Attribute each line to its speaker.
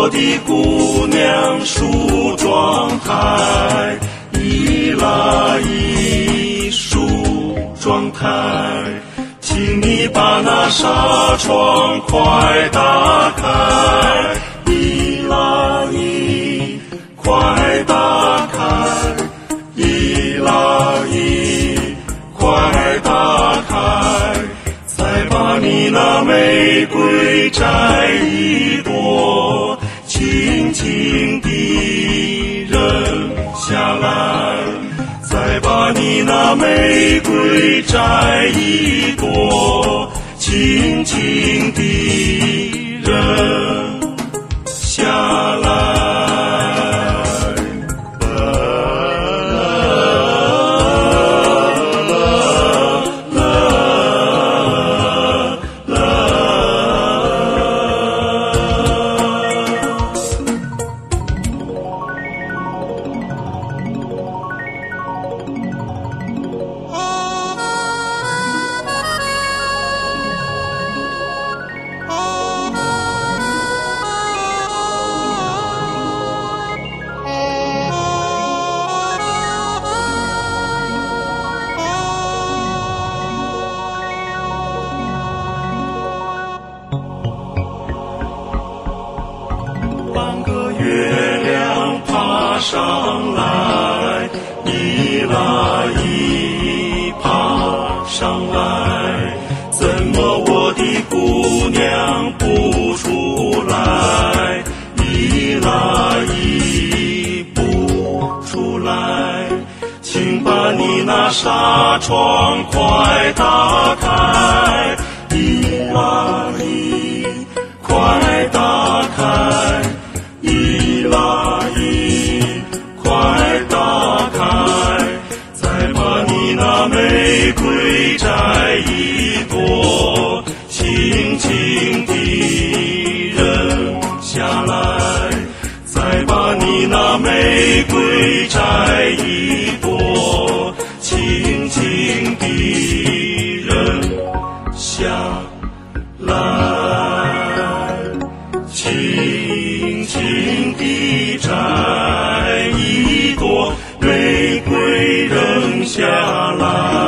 Speaker 1: 我的姑娘梳妆台，一拉一梳妆台，请你把那纱窗快打开，一拉一快打开，一拉一快打开，再把你那玫瑰摘一朵，轻轻地扔下来，再把你那玫瑰摘一朵，轻轻地扔下来。半个月亮爬上来，一拉一爬上来，怎么我的姑娘不出来？一拉一不出来，请把你那纱窗快打开，一拉一快打开，一拉一快打开，再把你那玫瑰摘一朵，轻轻地扔下来，再把你那玫瑰摘一朵，轻轻地扔下来，轻轻地摘一朵玫瑰扔下来。